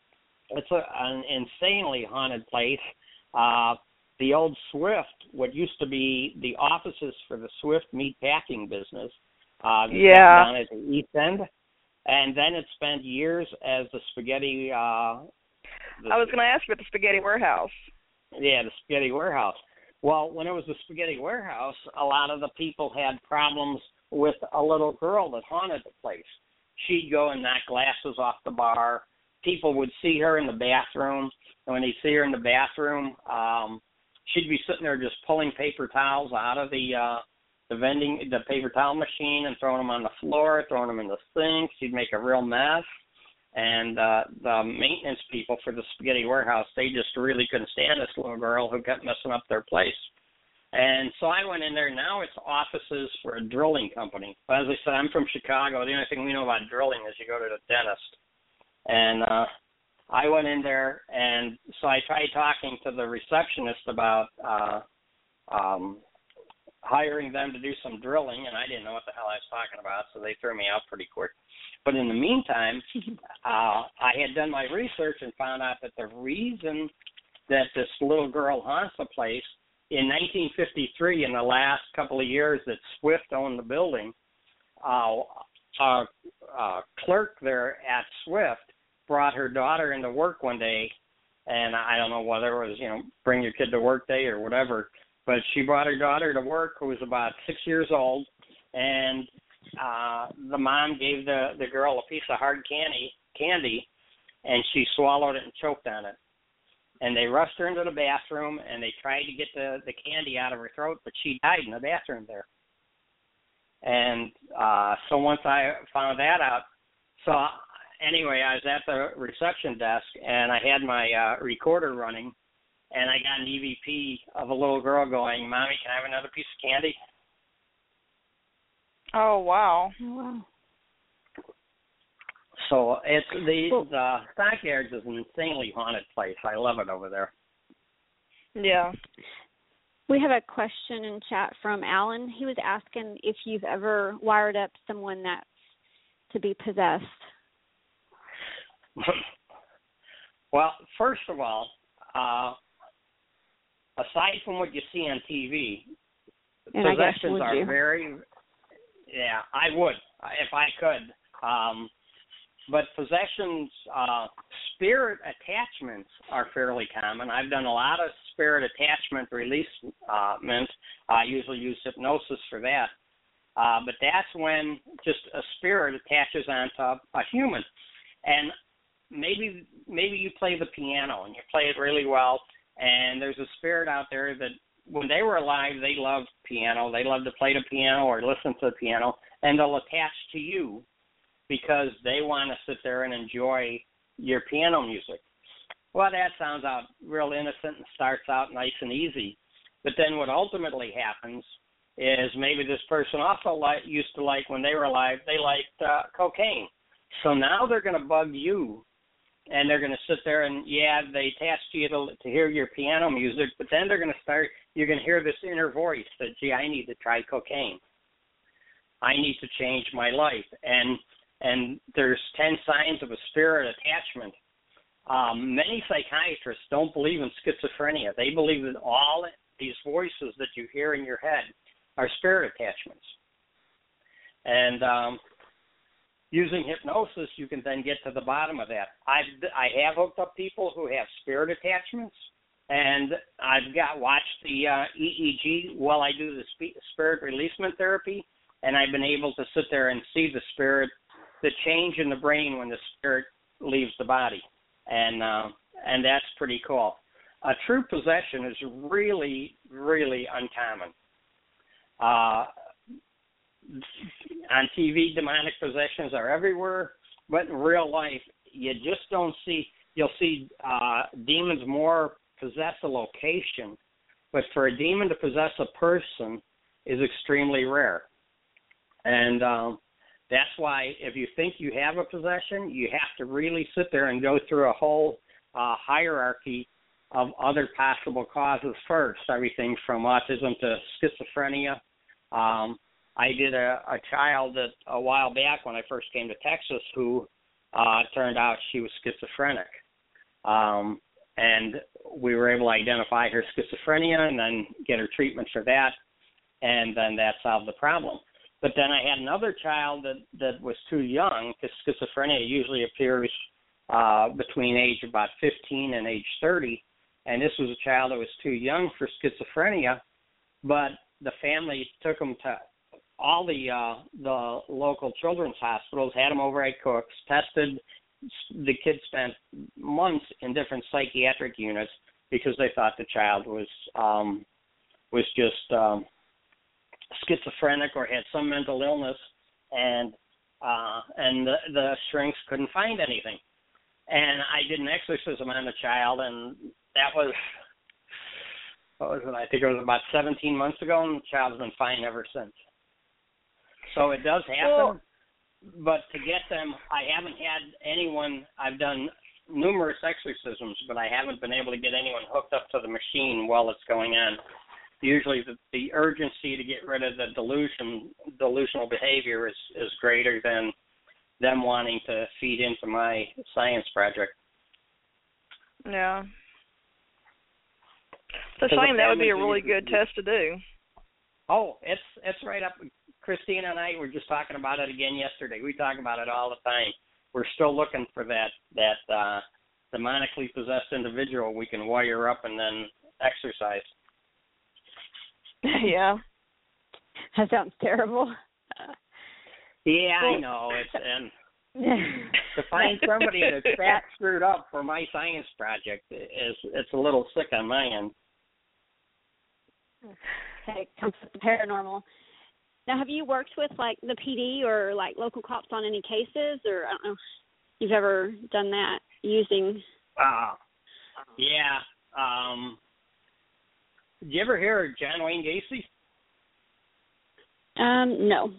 [SPEAKER 3] it's a, an insanely haunted place. Uh, the old Swift, what used to be the offices for the Swift meat packing business, uh,
[SPEAKER 2] yeah,
[SPEAKER 3] down at the East End, and then it spent years as the spaghetti. Uh, the,
[SPEAKER 2] I was going to ask you about the spaghetti warehouse.
[SPEAKER 3] Yeah, the spaghetti warehouse. Well, when it was the spaghetti warehouse, a lot of the people had problems with a little girl that haunted the place. She'd go and knock glasses off the bar. People would see her in the bathroom, and when they see her in the bathroom, um, she'd be sitting there just pulling paper towels out of the uh, the vending, the paper towel machine, and throwing them on the floor, throwing them in the sink. She'd make a real mess. And uh, the maintenance people for the spaghetti warehouse, they just really couldn't stand this little girl who kept messing up their place. And so I went in there. Now it's offices for a drilling company. But as I said, I'm from Chicago. The only thing we know about drilling is you go to the dentist. And uh, I went in there, and so I tried talking to the receptionist about uh, um, hiring them to do some drilling, and I didn't know what the hell I was talking about, so they threw me out pretty quick. But in the meantime, uh, I had done my research and found out that the reason that this little girl haunts the place, in nineteen fifty-three, in the last couple of years that Swift owned the building, uh, a, a clerk there at Swift brought her daughter into work one day, and I don't know whether it was, you know, bring your kid to work day or whatever, but she brought her daughter to work, who was about six years old, and Uh, the mom gave the, the girl a piece of hard candy, candy, and she swallowed it and choked on it. And they rushed her into the bathroom, and they tried to get the, the candy out of her throat, but she died in the bathroom there. And uh, so once I found that out, so anyway, I was at the reception desk, and I had my uh, recorder running, and I got an E V P of a little girl going, "Mommy, can I have another piece of candy?"
[SPEAKER 2] Oh, wow.
[SPEAKER 1] Oh, wow.
[SPEAKER 3] So it's the the Stockyards is an insanely haunted place. I love it over there.
[SPEAKER 2] Yeah.
[SPEAKER 1] We have a question in chat from Alan. He was asking if you've ever wired up someone that's to be possessed.
[SPEAKER 3] Well, first of all, uh, aside from what you see on T V,
[SPEAKER 1] and
[SPEAKER 3] possessions are
[SPEAKER 1] you?
[SPEAKER 3] very. Yeah, I would if I could. Um, but possessions, uh, spirit attachments are fairly common. I've done a lot of spirit attachment releasements. Uh, I usually use hypnosis for that. Uh, but that's when just a spirit attaches onto a human. And maybe maybe you play the piano and you play it really well, and there's a spirit out there that when they were alive, they loved piano. They loved to play the piano or listen to the piano, and they'll attach to you because they want to sit there and enjoy your piano music. Well, that sounds out real innocent and starts out nice and easy. But then what ultimately happens is maybe this person also like, used to like, when they were alive, they liked uh, cocaine. So now they're going to bug you. And they're going to sit there and, yeah, they attach to you to, to hear your piano music, but then they're going to start, you're going to hear this inner voice that, gee, I need to try cocaine. I need to change my life. And and there's ten signs of a spirit attachment. Um, many psychiatrists don't believe in schizophrenia. They believe that all these voices that you hear in your head are spirit attachments. And um using hypnosis, you can then get to the bottom of that. I've, I have hooked up people who have spirit attachments, and I've got watched the uh, E E G while I do the sp- spirit releasement therapy, and I've been able to sit there and see the spirit, the change in the brain when the spirit leaves the body, and uh, and that's pretty cool. A true possession is really, really uncommon. Uh, On T V, demonic possessions are everywhere, but in real life, you just don't see, you'll see uh, demons more possess a location, but for a demon to possess a person is extremely rare. And um, that's why if you think you have a possession, you have to really sit there and go through a whole uh, hierarchy of other possible causes first, everything from autism to schizophrenia. Um, I did a, a child that a while back when I first came to Texas who uh, turned out she was schizophrenic. Um, and we were able to identify her schizophrenia and then get her treatment for that, and then that solved the problem. But then I had another child that, that was too young, because schizophrenia usually appears uh, between age about fifteen and age thirty, and this was a child that was too young for schizophrenia, but the family took him to all the uh, the local children's hospitals, had him over at Cook's, tested. The kid spent months in different psychiatric units because they thought the child was um, was just um, schizophrenic or had some mental illness, and uh, and the, the shrinks couldn't find anything. And I did an exorcism on the child, and that was, what was it? I think it was about seventeen months ago, and the child's been fine ever since. So it does happen. Well, but to get them, I haven't had anyone, I've done numerous exorcisms, but I haven't been able to get anyone hooked up to the machine while it's going on. Usually the, the urgency to get rid of the delusion, delusional behavior is, is greater than them wanting to feed into my science project.
[SPEAKER 2] Yeah. It's a shame. That would be a really good test to do.
[SPEAKER 3] Oh, it's it's right up. Christina and I were just talking about it again yesterday. We talk about it all the time. We're still looking for that that uh, demonically possessed individual we can wire up and then exorcise.
[SPEAKER 2] Yeah.
[SPEAKER 1] That sounds terrible.
[SPEAKER 3] Yeah, I know. It's and to find somebody that's that screwed up for my science project is it's a little sick on my end.
[SPEAKER 1] Okay, comes with the paranormal. Now, have you worked with like the P D or like local cops on any cases, or I don't know if you've ever done that using?
[SPEAKER 3] Uh, yeah. Um, did you ever hear of John Wayne Gacy?
[SPEAKER 1] Um, no.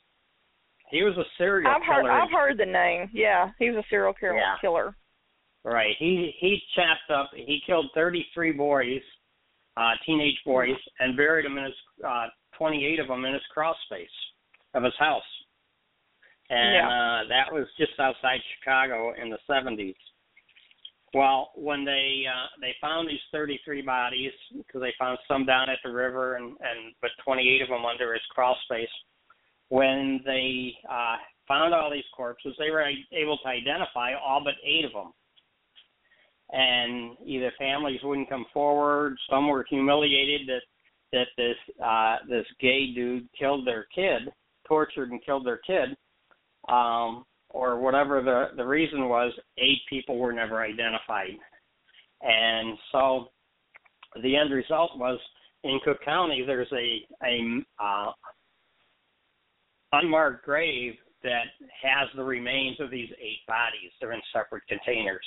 [SPEAKER 3] He was a serial
[SPEAKER 2] I've
[SPEAKER 3] killer.
[SPEAKER 2] Heard, I've heard the name. Yeah, he was a serial killer.
[SPEAKER 3] Yeah.
[SPEAKER 2] killer.
[SPEAKER 3] Right. He he chopped up. He killed thirty-three boys, uh, teenage boys, and buried them in his uh, twenty-eight of them in his crawl space of his house. And
[SPEAKER 2] yeah.
[SPEAKER 3] uh, that was just outside Chicago in the seventies. Well, when they uh, they found these thirty-three bodies, because they found some down at the river, and, and but twenty-eight of them under his crawl space. When they uh, found all these corpses, they were able to identify all but eight of them. And either families wouldn't come forward, some were humiliated that that this uh, this gay dude killed their kid, tortured and killed their kid, um, or whatever the, the reason was, eight people were never identified. And so the end result was, in Cook County, there's a, a uh, unmarked grave that has the remains of these eight bodies. They're in separate containers.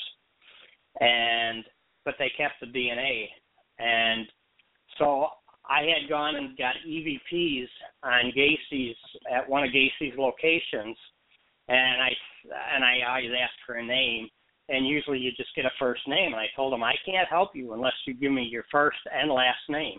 [SPEAKER 3] And but they kept the D N A. And so I had gone and got E V Ps on Gacy's at one of Gacy's locations, and I and I always asked for a name, and usually you just get a first name. And I told him, I can't help you unless you give me your first and last name.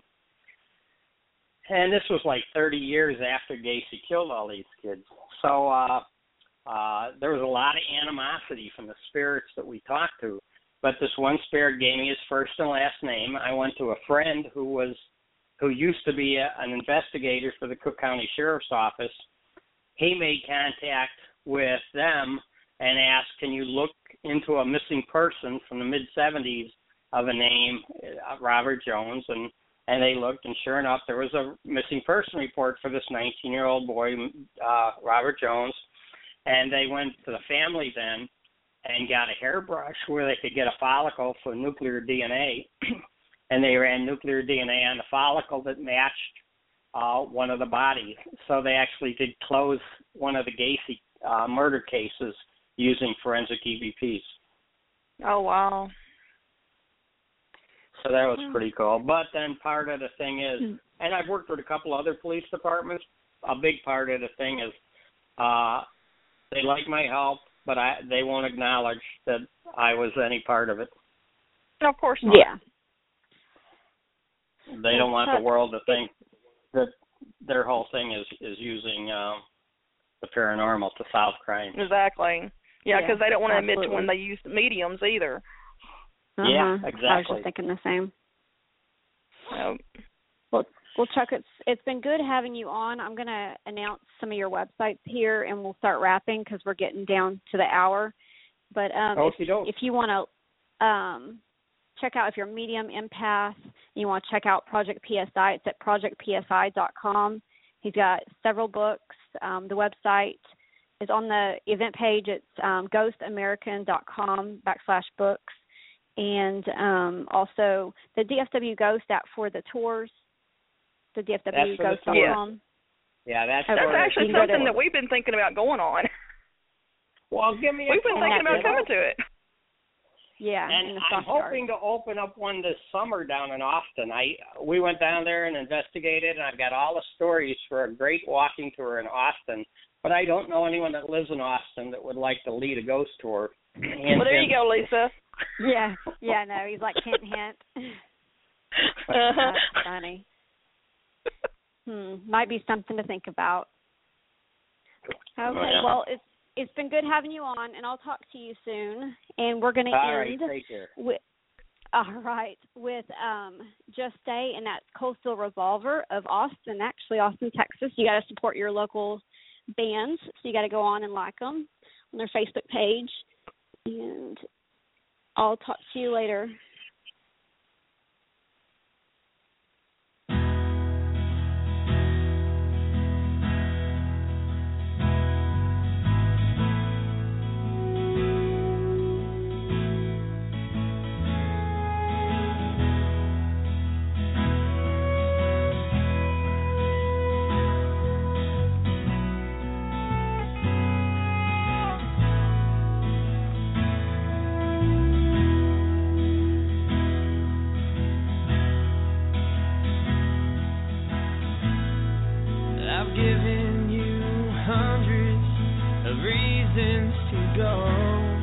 [SPEAKER 3] And this was like thirty years after Gacy killed all these kids. So uh, uh, there was a lot of animosity from the spirits that we talked to. But this one spirit gave me his first and last name. I went to a friend who was who used to be a, an investigator for the Cook County Sheriff's Office. He made contact with them and asked, can you look into a missing person from the mid-seventies of a name, uh, Robert Jones, and And they looked, and sure enough, there was a missing person report for this nineteen-year-old boy, uh, Robert Jones. And they went to the family then and got a hairbrush where they could get a follicle for nuclear D N A. And they ran nuclear D N A on the follicle that matched uh, one of the bodies. So they actually did close one of the Gacy uh, murder cases using forensic E V Ps.
[SPEAKER 2] Oh, wow.
[SPEAKER 3] So that was pretty cool. But then part of the thing is, and I've worked with a couple other police departments, a big part of the thing is uh, they like my help, but I they won't acknowledge that I was any part of it.
[SPEAKER 2] Of course not.
[SPEAKER 1] Yeah.
[SPEAKER 3] They don't want the world to think that their whole thing is, is using um, the paranormal to solve crime.
[SPEAKER 2] Exactly. Yeah, because
[SPEAKER 1] yeah,
[SPEAKER 2] they don't want to admit to
[SPEAKER 1] absolutely.
[SPEAKER 2] when they use mediums either.
[SPEAKER 1] Uh-huh.
[SPEAKER 3] Yeah, exactly.
[SPEAKER 1] I was just thinking the same.
[SPEAKER 2] Um,
[SPEAKER 1] Well, well, Chuck, it's it's been good having you on. I'm going to announce some of your websites here, and we'll start wrapping because we're getting down to the hour. But um, if, if you want to um, check out, if you're medium empath, and you want to check out Project P S I, it's at project p s i dot com. He's got several books. Um, the website is on the event page. It's um, ghost american dot com backslash books. And um, also the D F W Ghost app for the tours, the D F W ghost dot com.
[SPEAKER 3] Yeah, that's
[SPEAKER 2] that's actually something that we've been thinking about going on.
[SPEAKER 3] Well, give me.
[SPEAKER 2] We've been thinking about coming to it.
[SPEAKER 1] Yeah,
[SPEAKER 3] and I'm hoping to open up one this summer down in Austin. I we went down there and investigated, and I've got all the stories for a great walking tour in Austin. But I don't know anyone that lives in Austin that would like to lead a ghost tour.
[SPEAKER 2] Well, there you go, Lisa.
[SPEAKER 1] Yeah, yeah, no, he's like hint, hint. That's funny. Hmm, might be something to think about. Okay, well, it's it's been good having you on, and I'll talk to you soon. And we're going to end
[SPEAKER 3] right, take care.
[SPEAKER 1] with all right with um, Just Stay and that Coastal Revolver of Austin, actually Austin, Texas. You got to support your local bands, so you got to go on and like them on their Facebook page. And I'll talk to you later.
[SPEAKER 4] I've given you hundreds of reasons to go.